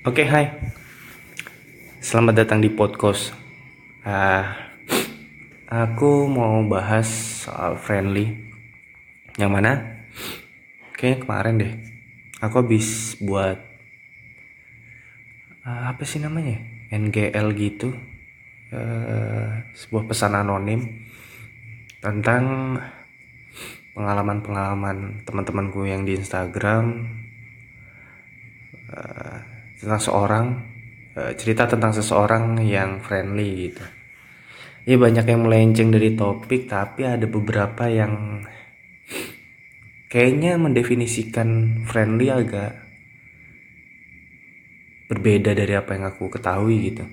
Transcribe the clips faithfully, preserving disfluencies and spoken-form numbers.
Oke, hai. Selamat datang di podcast. Ah, aku mau bahas soal friendly. Yang mana? Kayaknya kemarin deh. Aku habis buat ah, apa sih namanya? N G L gitu. Eh, sebuah pesan anonim tentang pengalaman-pengalaman teman-temanku yang di Instagram tentang seorang eh, cerita tentang seseorang yang friendly gitu. Ya banyak yang melenceng dari topik, tapi ada beberapa yang kayaknya mendefinisikan friendly agak berbeda dari apa yang aku ketahui gitu.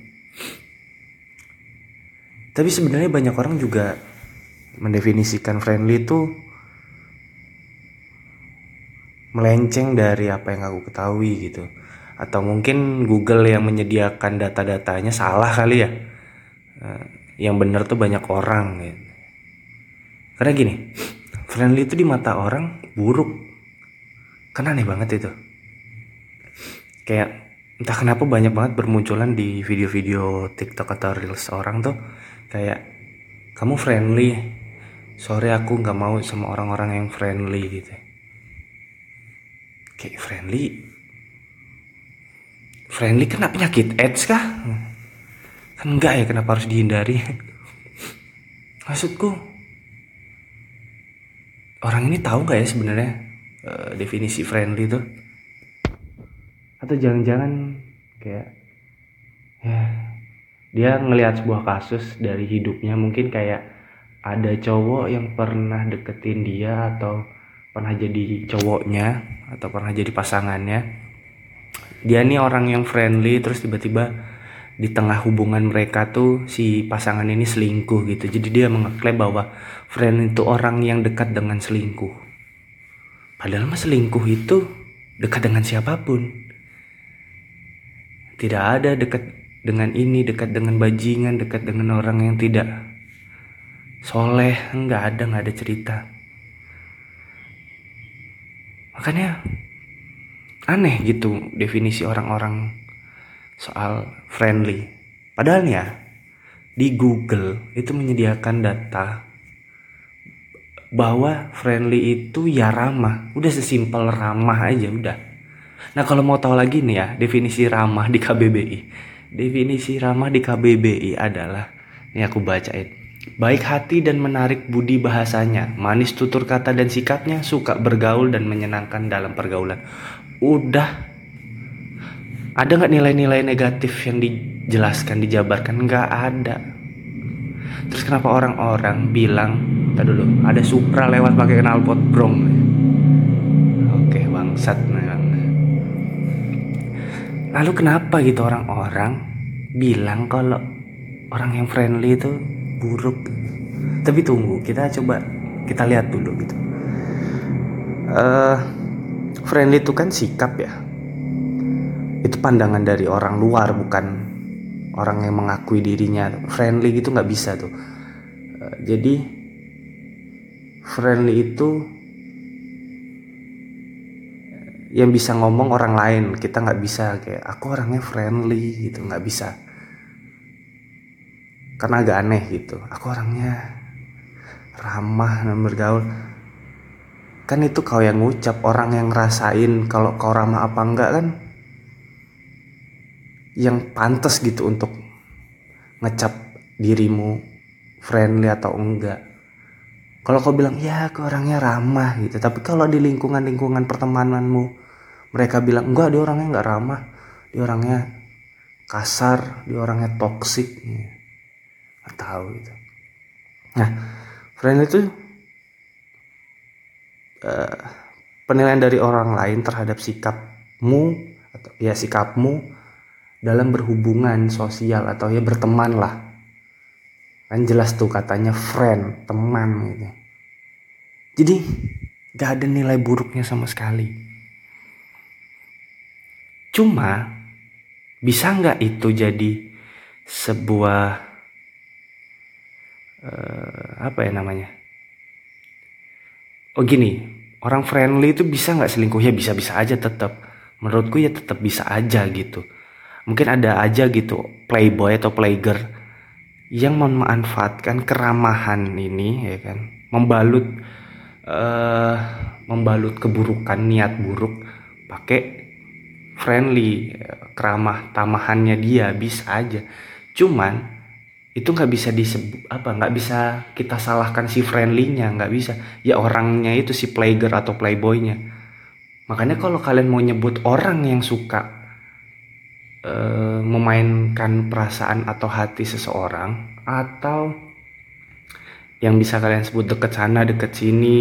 Tapi sebenarnya banyak orang juga mendefinisikan friendly itu melenceng dari apa yang aku ketahui gitu. Atau mungkin Google yang menyediakan data-datanya salah kali ya. Yang benar tuh banyak orang gitu. Karena gini, friendly itu di mata orang buruk. Kan aneh banget itu. Kayak entah kenapa banyak banget bermunculan di video-video TikTok atau Reels orang tuh kayak kamu friendly, sorry aku nggak mau sama orang-orang yang friendly gitu. Kayak friendly, friendly kena penyakit AIDS kah? Kan enggak ya, kenapa harus dihindari? Maksudku orang ini tahu nggak ya sebenarnya eh, definisi friendly itu? Atau jangan-jangan kayak ya dia ngelihat sebuah kasus dari hidupnya, mungkin kayak ada cowok yang pernah deketin dia atau pernah jadi cowoknya atau pernah jadi pasangannya. Dia nih orang yang friendly, terus tiba-tiba di tengah hubungan mereka tuh si pasangan ini selingkuh gitu. Jadi dia mengklaim bahwa friend itu orang yang dekat dengan selingkuh. Padahal mah selingkuh itu dekat dengan siapapun. Tidak ada dekat dengan ini, dekat dengan bajingan, dekat dengan orang yang tidak soleh. Nggak ada, nggak ada cerita. Makanya aneh gitu definisi orang-orang soal friendly. Padahal ya di Google itu menyediakan data bahwa friendly itu ya ramah. Udah sesimpel ramah aja udah. Nah kalau mau tahu lagi nih ya definisi ramah di K B B I. Definisi ramah di K B B I adalah, ini aku bacain. Baik hati dan menarik budi bahasanya, manis tutur kata dan sikapnya, suka bergaul dan menyenangkan dalam pergaulan. Udah, ada nggak nilai-nilai negatif yang dijelaskan, dijabarkan? Nggak ada. Terus kenapa orang-orang bilang, kita dulu, ada Supra lewat pakai knalpot brong? Oke bangsat memang. Lalu kenapa gitu orang-orang bilang kalau orang yang friendly itu buruk? Tapi tunggu, kita coba kita lihat dulu gitu. Uh, friendly itu kan sikap ya. Itu pandangan dari orang luar, bukan orang yang mengakui dirinya. Friendly gitu nggak bisa tuh. Uh, jadi friendly itu yang bisa ngomong orang lain. Kita nggak bisa kayak aku orangnya friendly gitu, nggak bisa. Karena agak aneh gitu. Aku orangnya ramah dan bergaul. Kan itu kau yang ngucap, orang yang ngerasain kalau kau ramah apa enggak kan yang pantas gitu untuk ngecap dirimu friendly atau enggak. Kalau kau bilang ya aku orangnya ramah gitu, tapi kalau di lingkungan-lingkungan pertemananmu mereka bilang enggak, dia orangnya enggak ramah, dia orangnya kasar, dia orangnya toksik, ya. Nggak tahu gitu. Nah, friendly itu uh, penilaian dari orang lain terhadap sikapmu atau ya sikapmu dalam berhubungan sosial atau ya berteman lah. Kan jelas tuh katanya friend, teman gitu. Jadi gak ada nilai buruknya sama sekali. Cuma bisa gak itu jadi sebuah uh, apa ya namanya? Oh gini, orang friendly itu bisa gak selingkuhnya? Bisa-bisa aja tetap. Menurutku ya tetap bisa aja gitu. Mungkin ada aja gitu playboy atau playgirl yang memanfaatkan keramahan ini, ya kan, membalut uh, membalut keburukan, niat buruk pakai friendly, keramah tamahannya dia, bisa aja. Cuman itu nggak bisa disebut apa, nggak bisa kita salahkan si friendly-nya, nggak bisa. Ya orangnya itu, si playgirl atau playboynya. Makanya kalau kalian mau nyebut orang yang suka uh, memainkan perasaan atau hati seseorang, atau yang bisa kalian sebut deket sana deket sini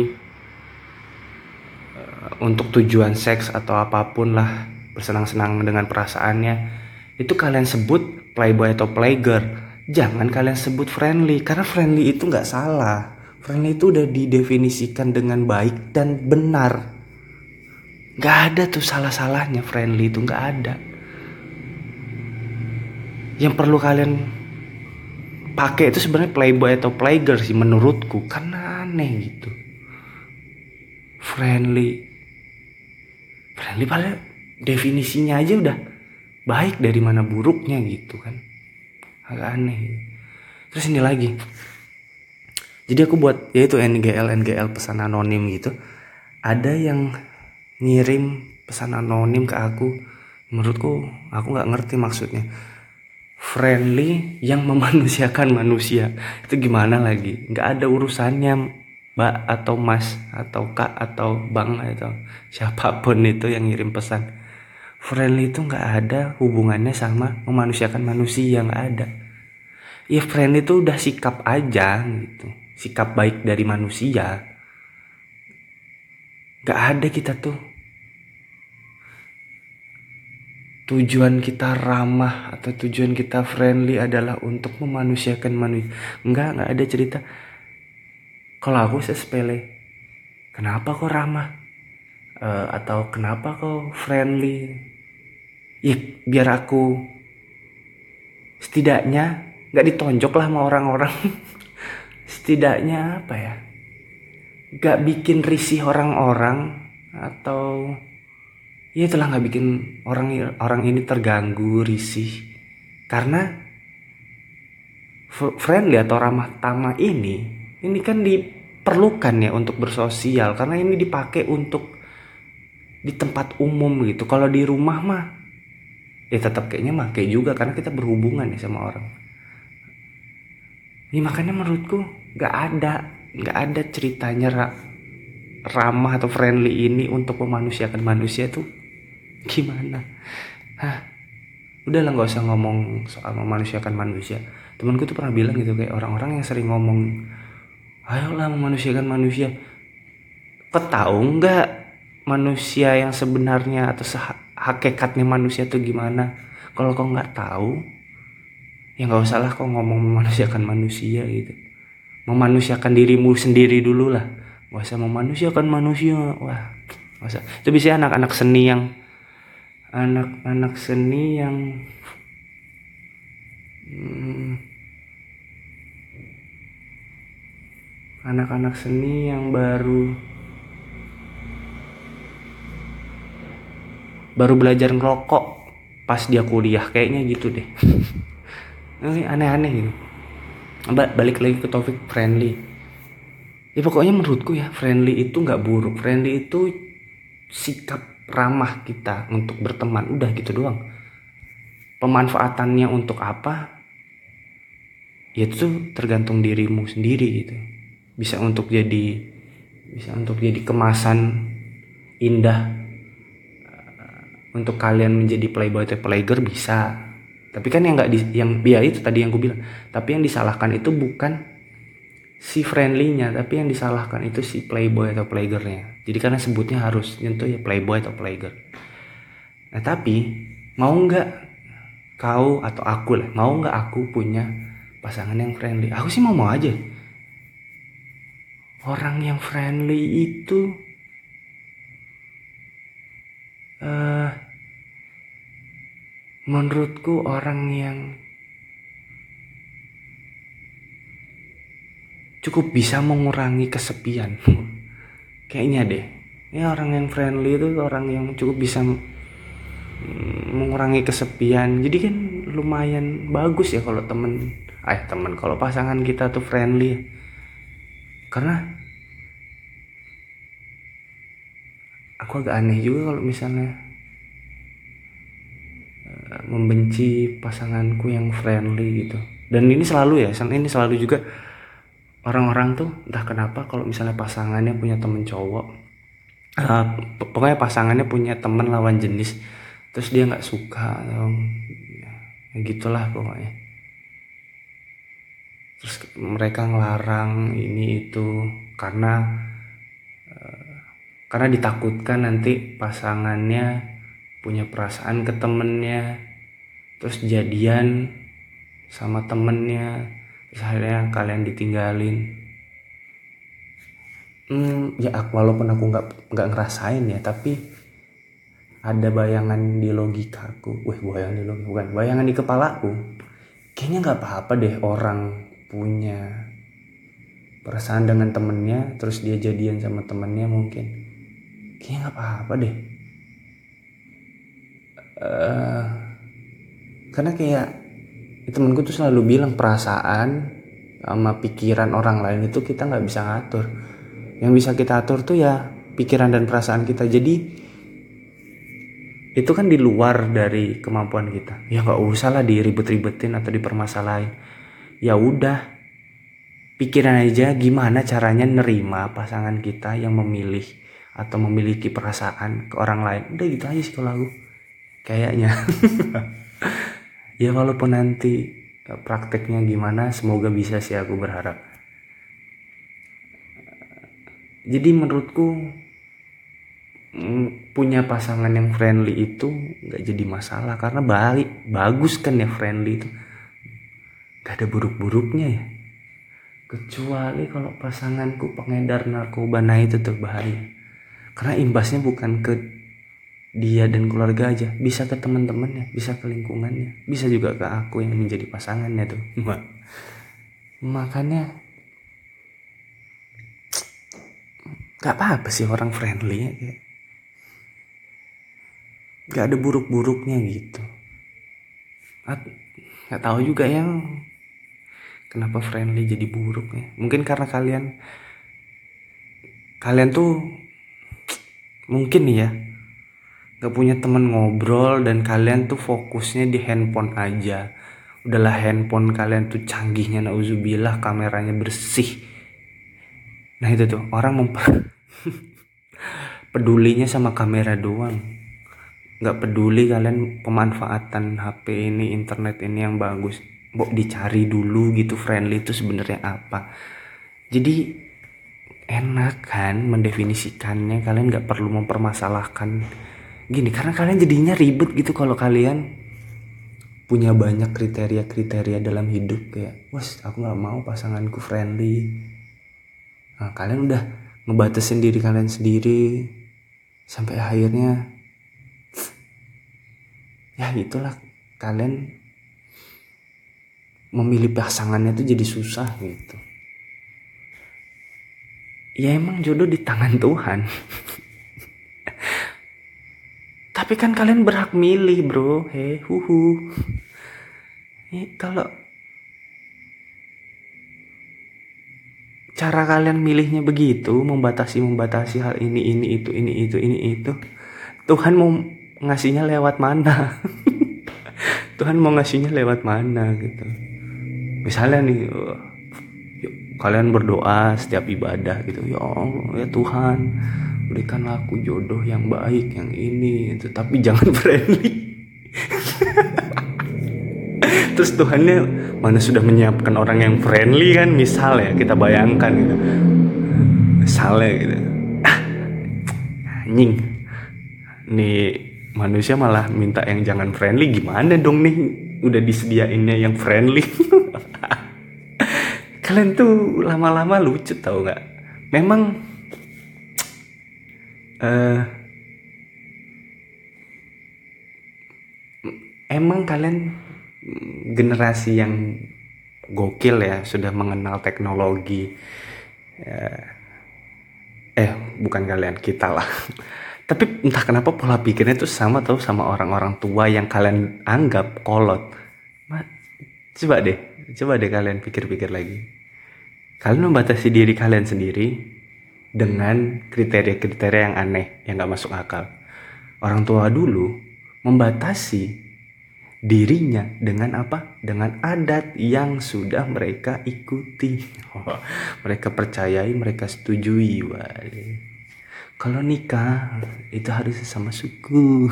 uh, untuk tujuan seks atau apapun lah, bersenang-senang dengan perasaannya, itu kalian sebut playboy atau playgirl. Jangan kalian sebut friendly, karena friendly itu nggak salah. Friendly itu udah didefinisikan dengan baik dan benar. Nggak ada tuh salah-salahnya, friendly itu nggak ada. Yang perlu kalian pakai itu sebenarnya playboy atau playgirl sih menurutku, karena aneh gitu. Friendly, friendly padahal definisinya aja udah baik, dari mana buruknya gitu kan. Agak aneh. Terus ini lagi, jadi aku buat yaitu N G L N G L pesan anonim gitu. Ada yang ngirim pesan anonim ke aku, menurutku aku nggak ngerti maksudnya. Friendly yang memanusiakan manusia, itu gimana lagi? Nggak ada urusannya mbak atau mas atau kak atau bang atau siapapun itu yang ngirim pesan. Friendly itu nggak ada hubungannya sama memanusiakan manusia, nggak ada. Ya friendly itu udah sikap aja gitu, sikap baik dari manusia. Nggak ada kita tuh tujuan kita ramah atau tujuan kita friendly adalah untuk memanusiakan manusia. Nggak, nggak ada cerita. Kalau aku sepele, kenapa kok ramah? Uh, atau kenapa kok friendly? Ya biar aku setidaknya nggak ditonjok lah sama orang-orang. Setidaknya apa ya, nggak bikin risih orang-orang, atau ya itulah, nggak bikin orang orang ini terganggu, risih. Karena friendly atau ramah tamah ini ini kan diperlukan ya untuk bersosial, karena ini dipakai untuk di tempat umum gitu. Kalau di rumah mah ya tetap kayaknya pakai juga, karena kita berhubungan ya sama orang. Ini makanya menurutku nggak ada nggak ada ceritanya ra, ramah atau friendly ini untuk memanusiakan manusia tuh gimana? Hah, udahlah nggak usah ngomong soal memanusiakan manusia. Temanku tuh pernah bilang gitu, kayak orang-orang yang sering ngomong ayolah memanusiakan manusia, kau tahu nggak manusia yang sebenarnya atau hakikatnya manusia tuh gimana? Kalau kau nggak tahu, ya nggak usah lah kau ngomong memanusiakan manusia gitu. Memanusiakan dirimu sendiri dulu lah, nggak usah memanusiakan manusia. Wah, nggak usah. Itu biasanya anak-anak seni yang anak-anak seni yang hmm, anak-anak seni yang baru baru belajar ngerokok pas dia kuliah, kayaknya gitu deh. Ini aneh-aneh gitu. Balik lagi ke topik friendly. Ya pokoknya menurutku ya, friendly itu nggak buruk. Friendly itu sikap ramah kita untuk berteman, udah gitu doang. Pemanfaatannya untuk apa? Ya itu tergantung dirimu sendiri gitu. Bisa untuk jadi bisa untuk jadi kemasan indah untuk kalian menjadi playboy atau playgirl, bisa. Tapi kan yang nggak di, yang ya itu tadi yang gue bilang. Tapi yang disalahkan itu bukan si friendly-nya, tapi yang disalahkan itu si playboy atau playgirl-nya. Jadi karena sebutnya harus nyentuh ya playboy atau playgirl. Nah tapi mau nggak kau atau aku lah, mau nggak aku punya pasangan yang friendly? Aku sih mau mau aja. Orang yang friendly itu uh, menurutku orang yang cukup bisa mengurangi kesepian. Kayaknya deh. Ya orang yang friendly itu orang yang cukup bisa mengurangi kesepian. Jadi kan lumayan bagus ya kalau temen eh temen kalau pasangan kita tuh friendly. Karena aku agak aneh juga kalau misalnya uh, membenci pasanganku yang friendly gitu. Dan ini selalu ya, ini selalu juga orang-orang tuh entah kenapa kalau misalnya pasangannya punya temen cowok, uh, pokoknya pasangannya punya temen lawan jenis, terus dia nggak suka atau ya gitulah pokoknya, terus mereka ngelarang ini itu karena uh, karena ditakutkan nanti pasangannya punya perasaan ke temennya, terus jadian sama temennya, terus akhirnya kalian ditinggalin. Hmm, ya walaupun aku nggak nggak ngerasain ya, tapi ada bayangan di logikaku, wah bayangan di logika, bukan bayangan di kepalaku. Kayaknya nggak apa-apa deh orang punya perasaan dengan temennya, terus dia jadian sama temennya mungkin. Kayaknya nggak apa-apa deh. Uh, karena kayak temenku tuh selalu bilang perasaan sama pikiran orang lain itu kita nggak bisa ngatur. Yang bisa kita atur tuh ya pikiran dan perasaan kita. Jadi itu kan di luar dari kemampuan kita. Ya nggak usah lah diribet-ribetin atau dipermasalahin. Ya udah, pikiran aja gimana caranya nerima pasangan kita yang memilih atau memiliki perasaan ke orang lain. Udah gitu aja sih kalau aku kayaknya. Ya walaupun nanti prakteknya gimana, semoga bisa sih, aku berharap. Jadi menurutku punya pasangan yang friendly itu nggak jadi masalah, karena baik, bagus kan ya friendly itu, nggak ada buruk-buruknya ya. Kecuali kalau pasanganku pengedar narkoba, nah itu tuh bahaya, karena imbasnya bukan ke dia dan keluarga aja, bisa ke teman-temannya, bisa ke lingkungannya, bisa juga ke aku yang menjadi pasangannya tuh. Makanya nggak apa-apa sih orang friendly ya, kayak nggak ada buruk-buruknya gitu. Nggak tahu juga yang kenapa friendly jadi buruk ya. Mungkin karena kalian kalian tuh mungkin nih ya gak punya temen ngobrol, dan kalian tuh fokusnya di handphone aja. Udahlah handphone kalian tuh canggihnya, nauzubillah, kameranya bersih. Nah itu tuh orang memper pedulinya sama kamera doang, gak peduli kalian pemanfaatan H P ini, internet ini yang bagus. Mau dicari dulu gitu friendly itu sebenarnya apa. Jadi enak kan mendefinisikannya, kalian gak perlu mempermasalahkan gini, karena kalian jadinya ribet gitu kalau kalian punya banyak kriteria-kriteria dalam hidup. Kayak wes aku gak mau pasanganku friendly. Nah, kalian udah ngebatasin diri kalian sendiri, sampai akhirnya ya itulah, kalian memilih pasangannya tuh jadi susah gitu. Ya emang jodoh di tangan Tuhan. Tapi kan kalian berhak milih bro. Hei huhu. Ya, kalau cara kalian milihnya begitu, membatasi-membatasi hal ini, ini, itu, ini, itu, ini, itu, Tuhan mau ngasihnya lewat mana? Tuhan mau ngasihnya lewat mana gitu. Misalnya nih, yuk, kalian berdoa setiap ibadah gitu, ya Allah, ya Tuhan, berikanlah aku jodoh yang baik, yang ini itu, tapi jangan friendly. Terus Tuhannya mana sudah menyiapkan orang yang friendly kan, misal ya, kita bayangkan gitu, misalnya gitu, ah, anjing nih manusia malah minta yang jangan friendly, gimana dong nih, udah disediainnya yang friendly. Kalian tuh lama-lama lucu tau gak? Memang uh, emang kalian generasi yang gokil ya, sudah mengenal teknologi. Eh bukan kalian, kita lah. Tapi entah kenapa pola pikirnya tuh sama tau sama orang-orang tua yang kalian anggap kolot. Ma, coba deh, coba deh kalian pikir-pikir lagi. Kalian membatasi diri kalian sendiri dengan kriteria-kriteria yang aneh, yang gak masuk akal. Orang tua dulu membatasi dirinya dengan apa? Dengan adat yang sudah mereka ikuti. Mereka percayai, mereka setujui. Wale. Kalau nikah itu harus sesama suku.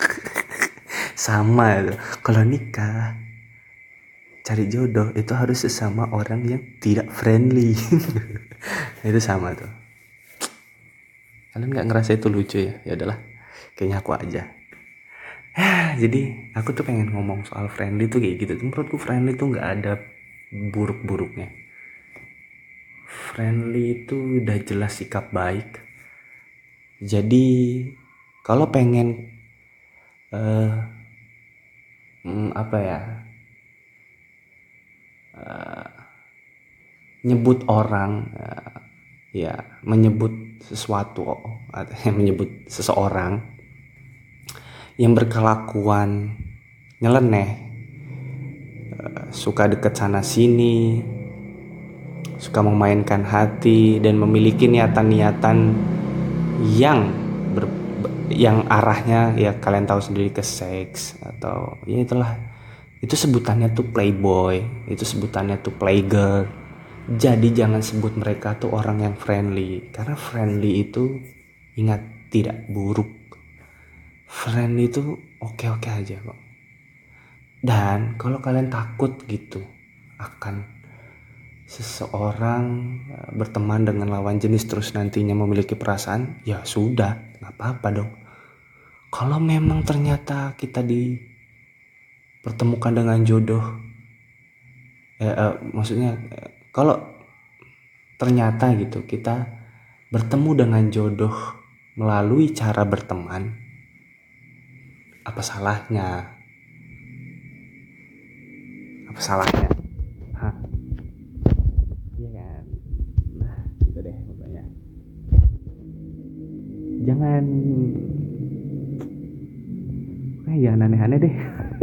Sama itu. Kalau nikah cari jodoh itu harus sesama orang yang tidak friendly. Itu sama tuh. Kalian nggak ngerasa itu lucu ya? Ya udahlah, kayaknya aku aja. Jadi aku tuh pengen ngomong soal friendly tuh kayak gitu. Menurutku friendly tuh nggak ada buruk-buruknya. Friendly itu udah jelas sikap baik. Jadi kalau pengen uh, hmm, apa ya uh, nyebut orang, uh, ya menyebut sesuatu atau menyebut seseorang yang berkelakuan nyeleneh, uh, suka deket sana sini, suka memainkan hati dan memiliki niatan-niatan yang ber, yang arahnya ya kalian tahu sendiri ke seks atau ya itulah, itu sebutannya tuh playboy, itu sebutannya tuh playgirl. Jadi jangan sebut mereka tuh orang yang friendly, karena friendly itu ingat tidak buruk. Friendly itu oke-oke aja kok. Dan kalau kalian takut gitu akan seseorang berteman dengan lawan jenis terus nantinya memiliki perasaan, ya sudah, nggak apa-apa dong. Kalau memang ternyata kita dipertemukan dengan jodoh, eh, eh, maksudnya eh, kalau ternyata gitu kita bertemu dengan jodoh melalui cara berteman, apa salahnya? Apa salahnya? Hah? Iya kan? Nah, gitu deh pokoknya. Jangan, eh jangan aneh-aneh deh.